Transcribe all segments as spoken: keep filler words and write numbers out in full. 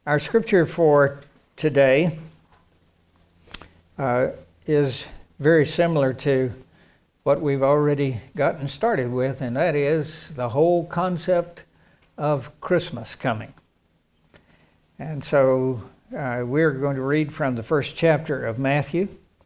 Our scripture for today uh, is very similar to what we've already gotten started with, and that is the whole concept of Christmas coming. And so uh, we're going to read from the first chapter of Matthew.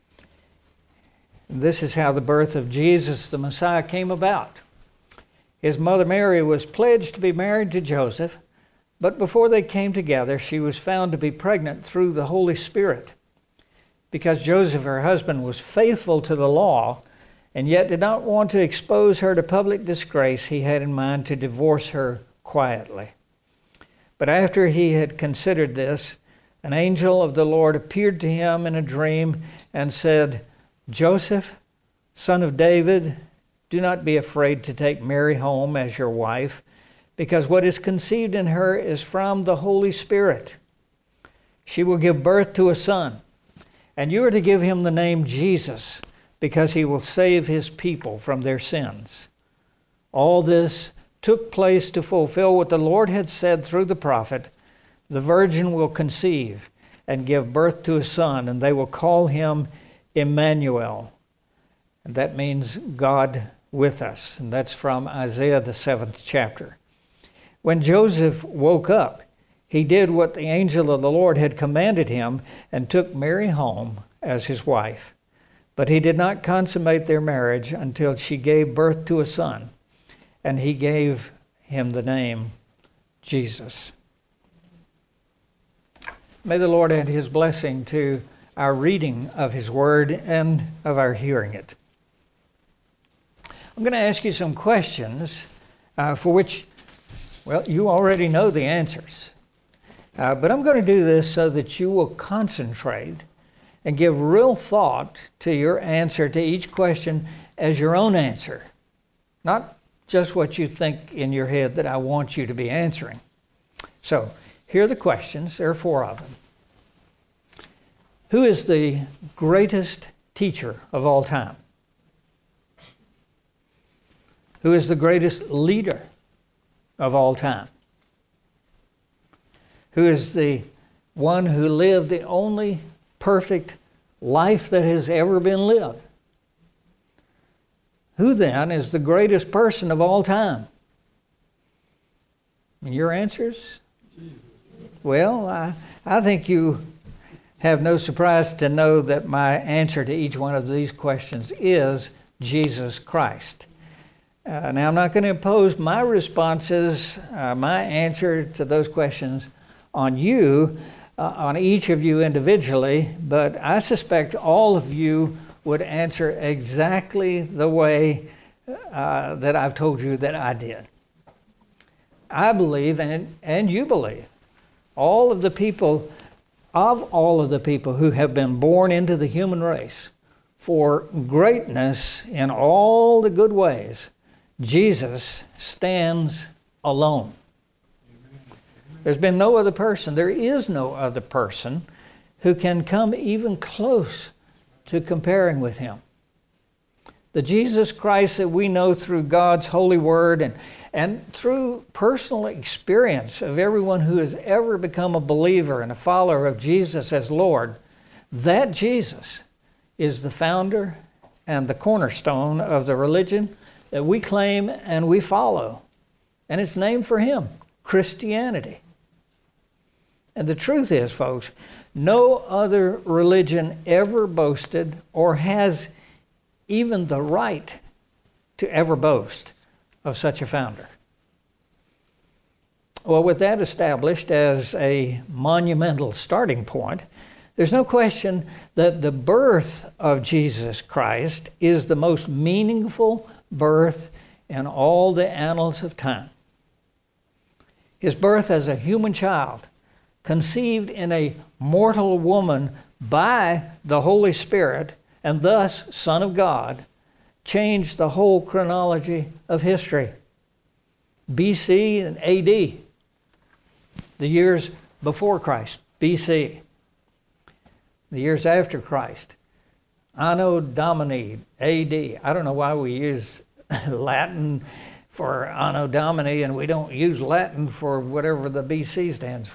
This is how the birth of Jesus the Messiah came about. His mother Mary was pledged to be married to Joseph, but before they came together, she was found to be pregnant through the Holy Spirit. Because Joseph, her husband, was faithful to the law and yet did not want to expose her to public disgrace, he had in mind to divorce her quietly. But after he had considered this, an angel of the Lord appeared to him in a dream and said, "Joseph, son of David, do not be afraid to take Mary home as your wife, because what is conceived in her is from the Holy Spirit. She will give birth to a son, and you are to give him the name Jesus, because he will save his people from their sins." All this took place to fulfill what the Lord had said through the prophet, "The virgin will conceive and give birth to a son, and they will call him Emmanuel." And that means God with us. And that's from Isaiah, the seventh chapter. When Joseph woke up, he did what the angel of the Lord had commanded him and took Mary home as his wife. But he did not consummate their marriage until she gave birth to a son, and he gave him the name Jesus. May the Lord add his blessing to our reading of his word and of our hearing it. I'm going to ask you some questions uh, for which, well, you already know the answers. Uh, but I'm going to do this so that you will concentrate and give real thought to your answer to each question as your own answer. Not just what you think in your head that I want you to be answering. So, here are the questions. There are four of them. Who is the greatest teacher of all time? Who is the greatest leader of all time? Who is the one who lived the only perfect life that has ever been lived? Who then is the greatest person of all time? And your answers? Well, I, I think you have no surprise to know that my answer to each one of these questions is Jesus Christ. Uh, now, I'm not going to impose my responses, uh, my answer to those questions on you, uh, on each of you individually, but I suspect all of you would answer exactly the way uh, that I've told you that I did. I believe, and, and you believe, all of the people, of all of the people who have been born into the human race for greatness in all the good ways, Jesus stands alone. There's been no other person, there is no other person who can come even close to comparing with him. The Jesus Christ that we know through God's holy word and, and through personal experience of everyone who has ever become a believer and a follower of Jesus as Lord, that Jesus is the founder and the cornerstone of the religion that we claim and we follow. And it's named for him, Christianity. And the truth is, folks, no other religion ever boasted or has even the right to ever boast of such a founder. Well, with that established as a monumental starting point, there's no question that the birth of Jesus Christ is the most meaningful birth in all the annals of time. His birth as a human child, conceived in a mortal woman by the Holy Spirit, and thus Son of God, changed the whole chronology of history. B C and A D, the years before Christ, B C. The years after Christ, Anno Domini, A D. I don't know why we use Latin for Anno Domini and we don't use Latin for whatever the B C stands for.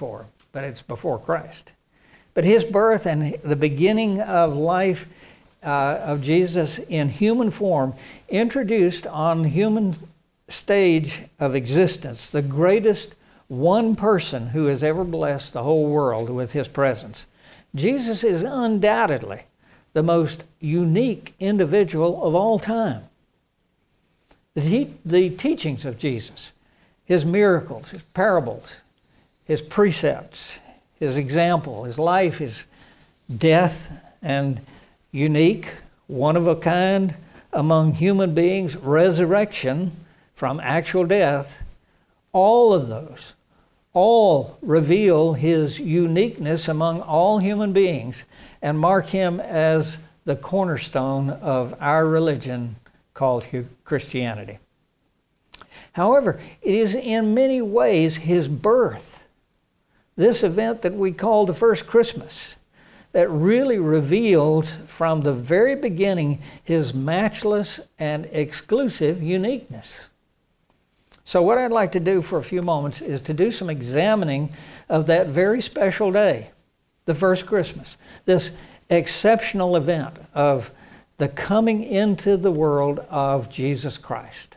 but it's before Christ. But his birth and the beginning of life uh, of Jesus in human form introduced on human stage of existence the greatest one person who has ever blessed the whole world with his presence. Jesus is undoubtedly the most unique individual of all time. The, te- the teachings of Jesus, his miracles, his parables, his precepts, his example, his life, his death, and unique, one of a kind among human beings, resurrection from actual death, all of those, all reveal his uniqueness among all human beings and mark him as the cornerstone of our religion called Christianity. However, it is in many ways his birth, this event that we call the first Christmas, that really reveals from the very beginning his matchless and exclusive uniqueness. So what I'd like to do for a few moments is to do some examining of that very special day, the first Christmas, this exceptional event of the coming into the world of Jesus Christ.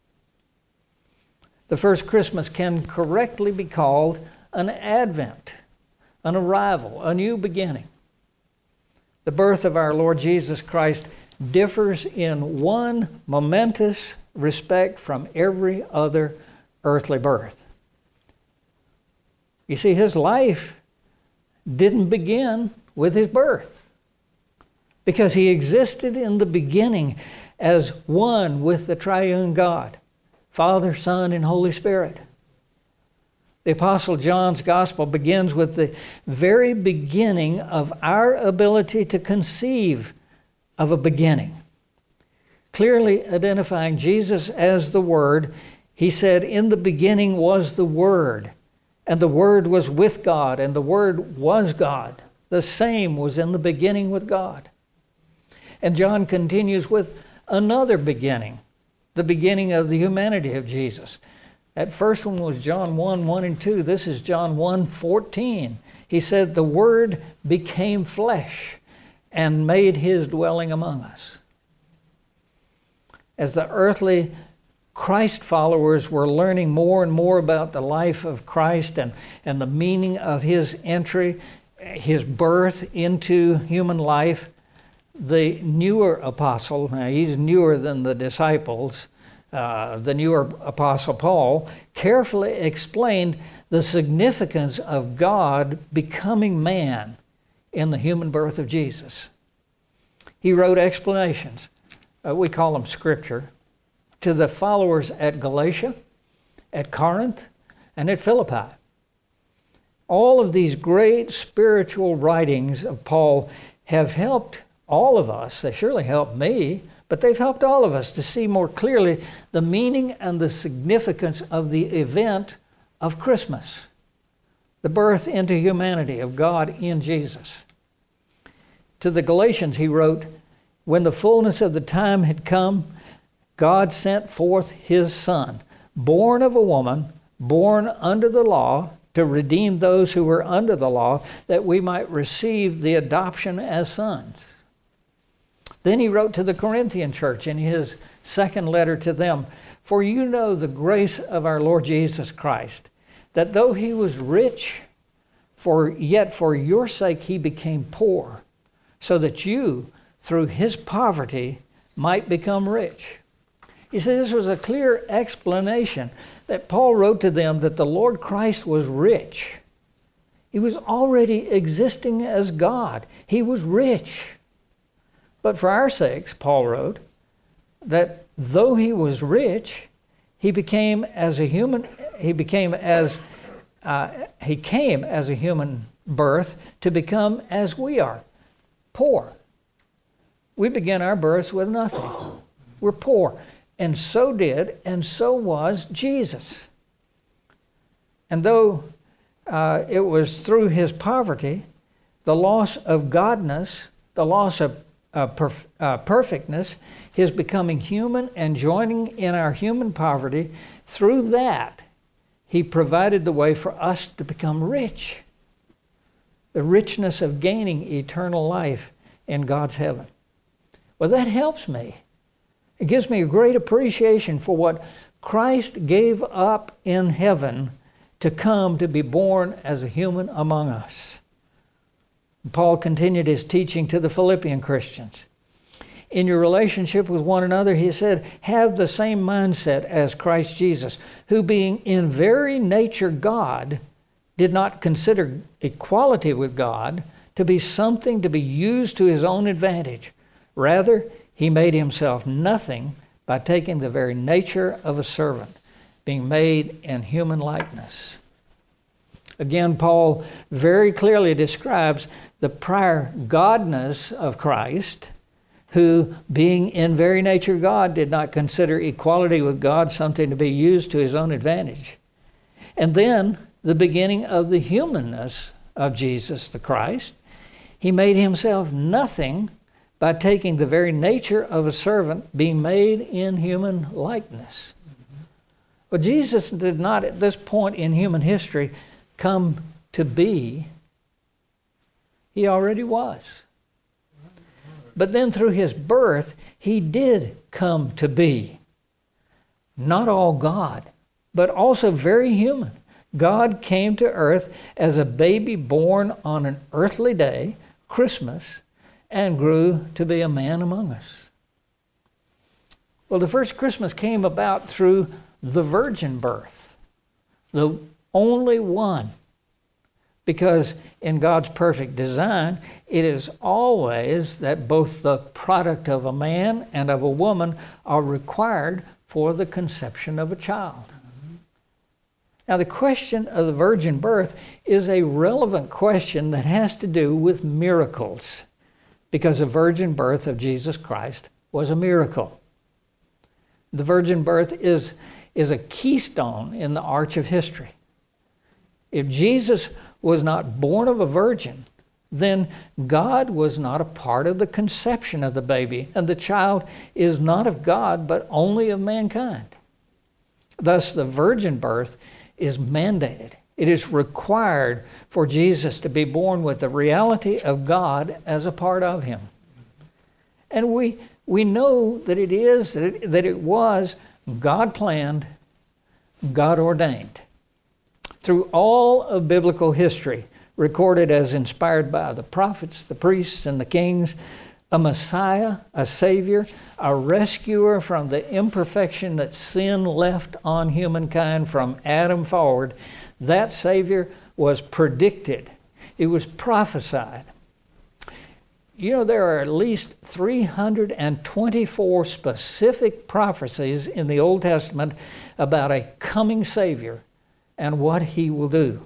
The first Christmas can correctly be called an advent, an arrival, a new beginning. The birth of our Lord Jesus Christ differs in one momentous respect from every other earthly birth. You see, his life didn't begin with his birth, because he existed in the beginning as one with the triune God, Father, Son, and Holy Spirit. The Apostle John's Gospel begins with the very beginning of our ability to conceive of a beginning. Clearly identifying Jesus as the Word, he said, "In the beginning was the Word, and the Word was with God, and the Word was God. The same was in the beginning with God." And John continues with another beginning, the beginning of the humanity of Jesus. That first one was John one, one and two. This is John one, fourteen. He said, "The Word became flesh and made his dwelling among us." As the earthly Christ followers were learning more and more about the life of Christ and, and the meaning of his entry, his birth into human life, the newer apostle, now he's newer than the disciples, uh, the newer apostle Paul, carefully explained the significance of God becoming man in the human birth of Jesus. He wrote explanations, uh, we call them scripture, to the followers at Galatia, at Corinth, and at Philippi. All of these great spiritual writings of Paul have helped all of us. They surely helped me, but they've helped all of us to see more clearly the meaning and the significance of the event of Christmas, the birth into humanity of God in Jesus. To the Galatians he wrote, "When the fullness of the time had come, God sent forth his Son, born of a woman, born under the law, to redeem those who were under the law, that we might receive the adoption as sons." Then he wrote to the Corinthian church in his second letter to them, "For you know the grace of our Lord Jesus Christ, that though he was rich, for yet for your sake he became poor, so that you, through his poverty, might become rich." You see, this was a clear explanation that Paul wrote to them that the Lord Christ was rich. He was already existing as God. He was rich. But for our sakes, Paul wrote, that though he was rich, he became as a human, he became as, uh, he came as a human birth to become as we are, poor. We begin our births with nothing. We're poor. And so did, and so was Jesus. And though uh, it was through his poverty, the loss of godness, the loss of uh, perf- uh, perfectness, his becoming human and joining in our human poverty, through that, he provided the way for us to become rich the richness of gaining eternal life in God's heaven. Well, that helps me. It gives me a great appreciation for what Christ gave up in heaven to come to be born as a human among us. Paul continued his teaching to the Philippian Christians. In your relationship with one another, he said, have the same mindset as Christ Jesus, who being in very nature God, did not consider equality with God to be something to be used to his own advantage. Rather, he made himself nothing by taking the very nature of a servant, being made in human likeness. Again, Paul very clearly describes the prior godness of Christ, who, being in very nature God, did not consider equality with God something to be used to his own advantage. And then the beginning of the humanness of Jesus the Christ. He made himself nothing by taking the very nature of a servant, being made in human likeness. Well, Jesus did not at this point in human history come to be. He already was. But then through his birth, he did come to be. Not all God, but also very human. God came to earth as a baby born on an earthly day, Christmas, and grew to be a man among us. Well, the first Christmas came about through the virgin birth, the only one. Because in God's perfect design, it is always that both the product of a man and of a woman are required for the conception of a child. Now, the question of the virgin birth is a relevant question that has to do with miracles, because the virgin birth of Jesus Christ was a miracle. The virgin birth is, is a keystone in the arch of history. If Jesus was not born of a virgin, then God was not a part of the conception of the baby, and the child is not of God, but only of mankind. Thus, the virgin birth is mandated. It is required for Jesus to be born with the reality of God as a part of him. And we, we know that it is, that it, that it was God planned, God ordained. Through all of biblical history, recorded as inspired by the prophets, the priests, and the kings, a Messiah, a Savior, a rescuer from the imperfection that sin left on humankind from Adam forward, that Savior was predicted. It was prophesied. You know, there are at least three hundred twenty-four specific prophecies in the Old Testament about a coming Savior and what he will do.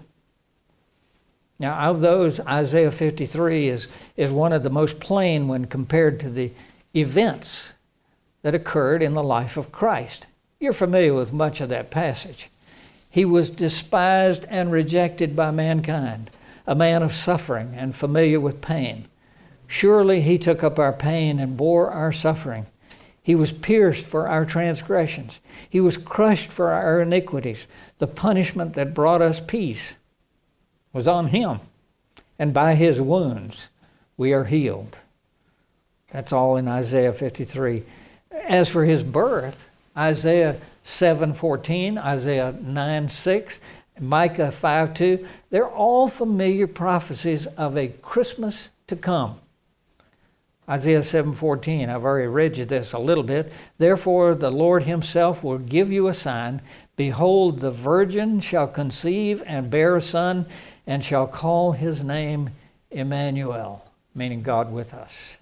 Now, of those, Isaiah fifty-three is, is one of the most plain when compared to the events that occurred in the life of Christ. You're familiar with much of that passage. He was despised and rejected by mankind, a man of suffering and familiar with pain. Surely he took up our pain and bore our suffering. He was pierced for our transgressions. He was crushed for our iniquities. The punishment that brought us peace was on him, and by his wounds we are healed. That's all in Isaiah fifty-three. As for his birth, Isaiah seven fourteen, Isaiah nine six, Micah five two, they're all familiar prophecies of a Christmas to come. Isaiah seven fourteen, I've already read you this a little bit. Therefore the Lord himself will give you a sign. Behold, the virgin shall conceive and bear a son, and shall call his name Emmanuel, meaning God with us.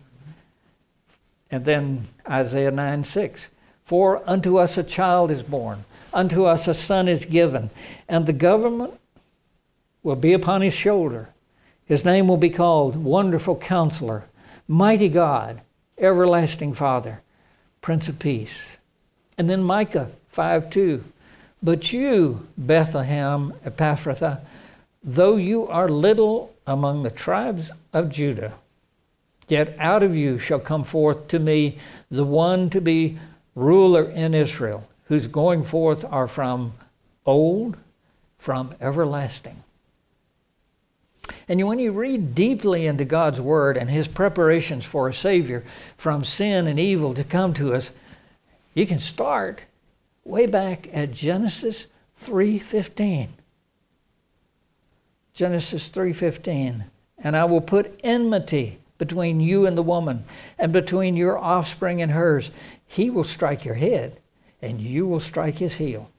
And then Isaiah nine six, for unto us a child is born, unto us a son is given, and the government will be upon his shoulder. His name will be called Wonderful Counselor, Mighty God, Everlasting Father, Prince of Peace. And then Micah five two, but you, Bethlehem Ephrathah, though you are little among the tribes of Judah, yet out of you shall come forth to me the one to be ruler in Israel, whose going forth are from old, from everlasting. And when you read deeply into God's Word and His preparations for a Savior from sin and evil to come to us, you can start way back at Genesis three fifteen. Genesis three fifteen. And I will put enmity between you and the woman, and between your offspring and hers. He will strike your head, and you will strike his heel.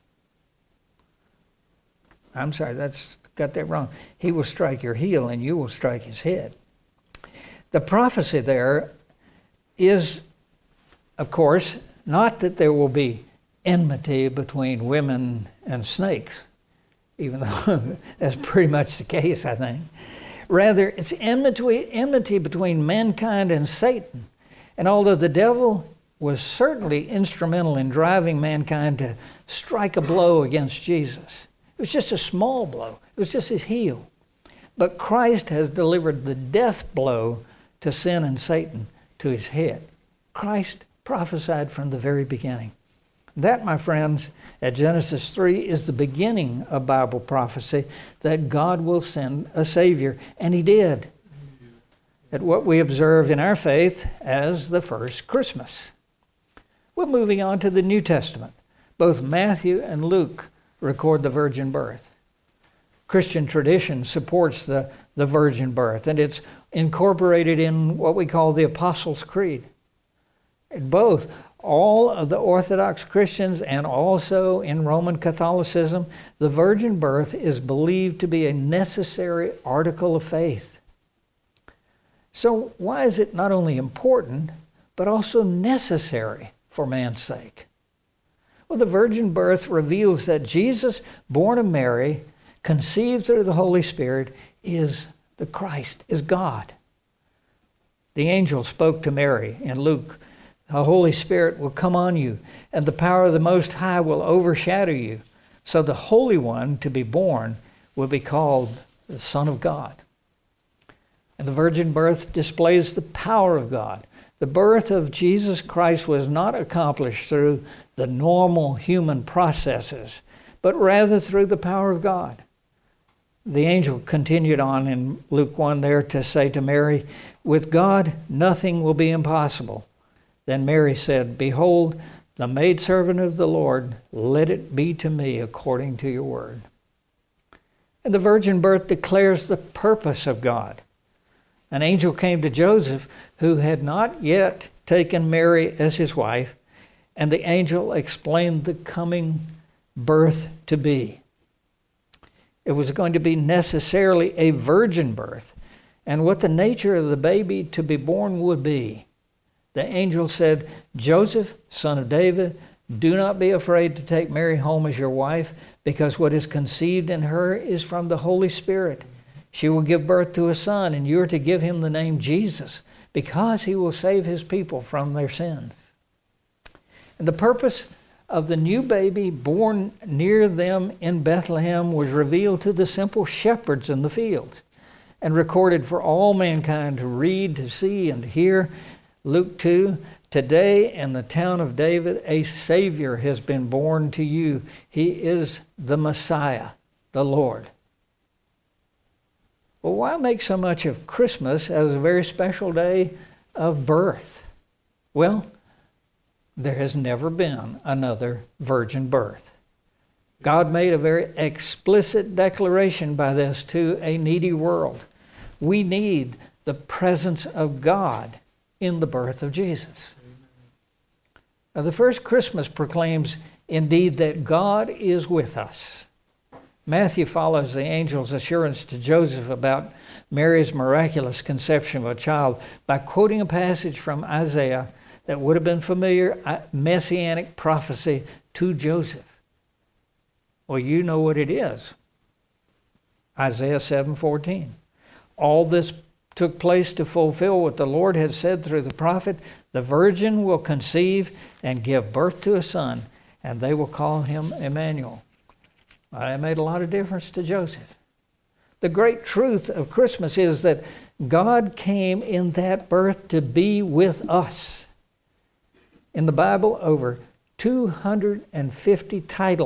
I'm sorry, that's got that wrong. He will strike your heel, and you will strike his head. The prophecy there is, of course, not that there will be enmity between women and snakes, even though that's pretty much the case, I think. Rather, it's enmity, enmity between mankind and Satan. And although the devil was certainly instrumental in driving mankind to strike a blow against Jesus, it was just a small blow. It was just his heel. But Christ has delivered the death blow to sin and Satan to his head. Christ prophesied from the very beginning. That, my friends, at Genesis three is the beginning of Bible prophecy that God will send a Savior, and He did. At what we observe in our faith as the first Christmas. Well, moving on to the New Testament. Both Matthew and Luke record the virgin birth. Christian tradition supports the, the virgin birth, and it's incorporated in what we call the Apostles' Creed. Both all of the Orthodox Christians and also in Roman Catholicism, the virgin birth is believed to be a necessary article of faith. So why is it not only important, but also necessary for man's sake? Well, the virgin birth reveals that Jesus, born of Mary, conceived through the Holy Spirit, is the Christ, is God. The angel spoke to Mary in Luke, the Holy Spirit will come on you, and the power of the Most High will overshadow you. So the Holy One to be born will be called the Son of God. And the virgin birth displays the power of God. The birth of Jesus Christ was not accomplished through the normal human processes, but rather through the power of God. The angel continued on in Luke one there to say to Mary, with God nothing will be impossible. Then Mary said, behold, the maidservant of the Lord, let it be to me according to your word. And the virgin birth declares the purpose of God. An angel came to Joseph, who had not yet taken Mary as his wife, and the angel explained the coming birth to be. It was going to be necessarily a virgin birth, and what the nature of the baby to be born would be. The angel said, Joseph, son of David, do not be afraid to take Mary home as your wife, because what is conceived in her is from the Holy Spirit. She will give birth to a son, and you are to give him the name Jesus, because he will save his people from their sins. And the purpose of the new baby born near them in Bethlehem was revealed to the simple shepherds in the fields and recorded for all mankind to read, to see, and to hear. Luke two, today in the town of David, a Savior has been born to you. He is the Messiah, the Lord. Well, why make so much of Christmas as a very special day of birth? Well, there has never been another virgin birth. God made a very explicit declaration by this to a needy world. We need the presence of God in the birth of Jesus. Now, the first Christmas proclaims indeed that God is with us. Matthew follows the angel's assurance to Joseph about Mary's miraculous conception of a child by quoting a passage from Isaiah that would have been familiar messianic prophecy to Joseph. Well, you know what it is. Isaiah seven fourteen. All this took place to fulfill what the Lord had said through the prophet, the virgin will conceive and give birth to a son, and they will call him Emmanuel. Well, that made a lot of difference to Joseph. The great truth of Christmas is that God came in that birth to be with us. In the Bible, over two hundred fifty titles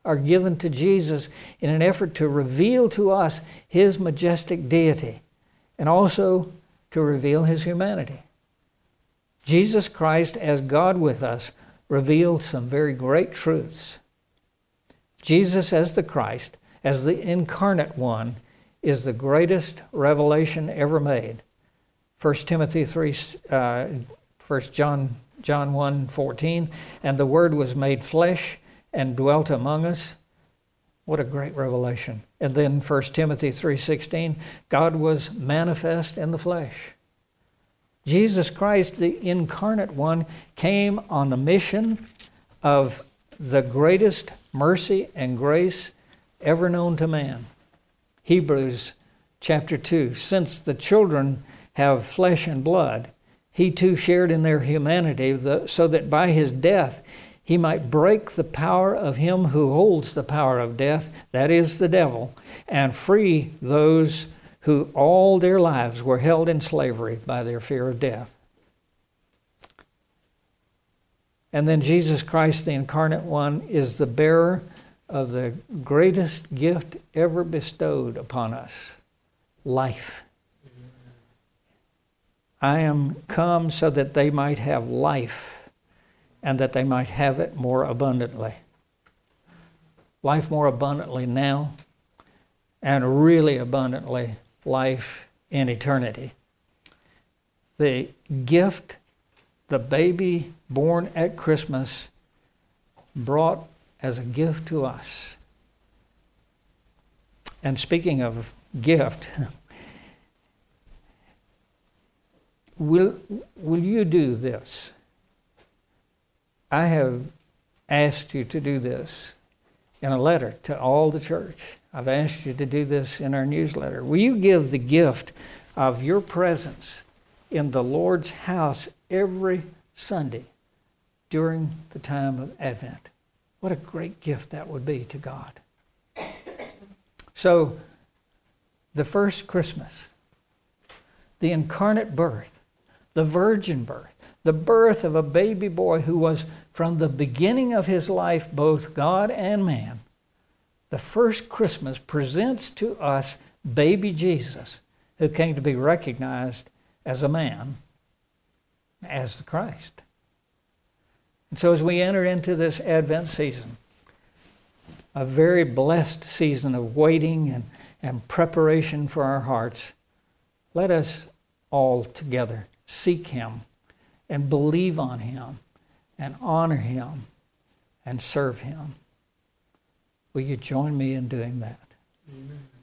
are given to Jesus in an effort to reveal to us his majestic deity and also to reveal his humanity. Jesus Christ, as God with us, revealed some very great truths. Jesus as the Christ, as the incarnate one, is the greatest revelation ever made. First Timothy three, uh, First John John one fourteen, and the Word was made flesh and dwelt among us. What a great revelation. And then First Timothy three sixteen, God was manifest in the flesh. Jesus Christ, the incarnate one, came on the mission of the greatest mercy and grace ever known to man. Hebrews chapter two, since the children have flesh and blood, he too shared in their humanity, the, so that by his death he might break the power of him who holds the power of death, that is the devil, and free those who all their lives were held in slavery by their fear of death. And then Jesus Christ, the incarnate one, is the bearer of the greatest gift ever bestowed upon us, life. I am come so that they might have life and that they might have it more abundantly. Life more abundantly now, and really abundantly life in eternity. The gift, the baby born at Christmas, brought as a gift to us. And speaking of gift, will, will you do this? I have asked you to do this in a letter to all the church. I've asked you to do this in our newsletter. Will you give the gift of your presence in the Lord's house every Sunday during the time of Advent? What a great gift that would be to God. So, the first Christmas, the incarnate birth, the virgin birth, the birth of a baby boy who was from the beginning of his life both God and man. The first Christmas presents to us baby Jesus, who came to be recognized as a man, as the Christ. And so as we enter into this Advent season, a very blessed season of waiting and, and preparation for our hearts, let us all together seek him and believe on him and honor him and serve him. Will you join me in doing that? Amen.